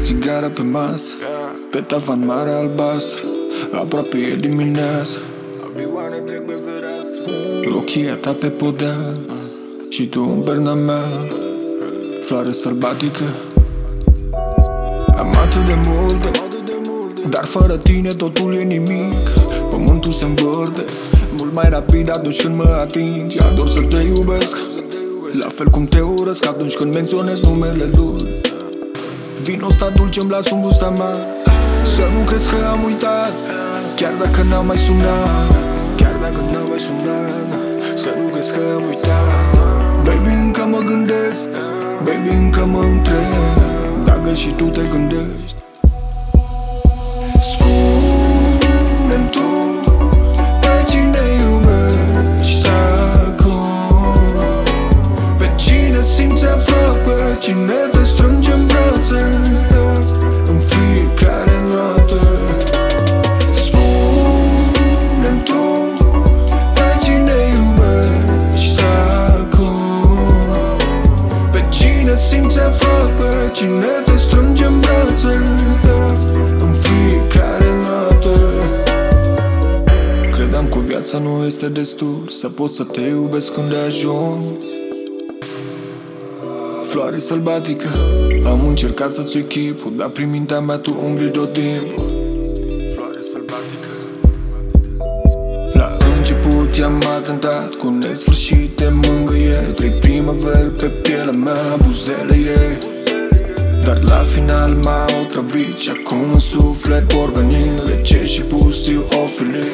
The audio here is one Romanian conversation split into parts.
țigară pe masă, pe tavan mare albastru, aproape e dimineață. Avioane trec pe fereastră, rochia ta pe podea și tu în perna mea, floare sălbatică. Am atât de multe, dar fără tine totul e nimic. Pământul se învârte mult mai rapid atunci când mă atingi. Ador să te iubesc, la fel cum te urăsc atunci când menționez numele lui. Vino ăsta dulce-mi las un gust amar. Să nu crezi că am uitat, chiar dacă n-am mai sunat. Chiar dacă n-am mai sunat, să nu crezi că am uitat. Baby, încă mă gândesc, baby, încă mă întreb dacă și tu te gândești. Spune-mi tu pe cine iubești acum, pe cine simți aproape, cine te strânge în brațe în fiecare noapte. Spune-mi tu pe cine iubești acum, pe cine simți aproape, cine te strânge în brațe în fiecare noapte. Credeam că viața nu este destul să pot să te iubesc când ajung. Floare sălbatică, am încercat să-ți uit chipul, dar prin mintea mea tu umbli tot timpul. Floare sălbatică, la început i-am atentat cu nesfârșite mângâieri. Trei primăveri pe pielea mea, buzele ei, dar la final m-a otrăvit și acum în suflet porvenind rece și pustiu ofilit.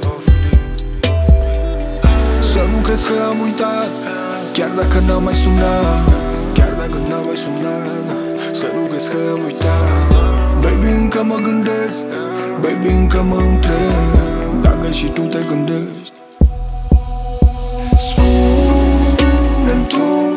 Să nu crezi că am uitat, chiar dacă n-am mai sunat. Chiar dacă n-am mai sunat, să nu crezi că am uitat. Baby, încă mă gândesc, baby, încă mă întreb dacă și tu te gândești. Spune-mi tu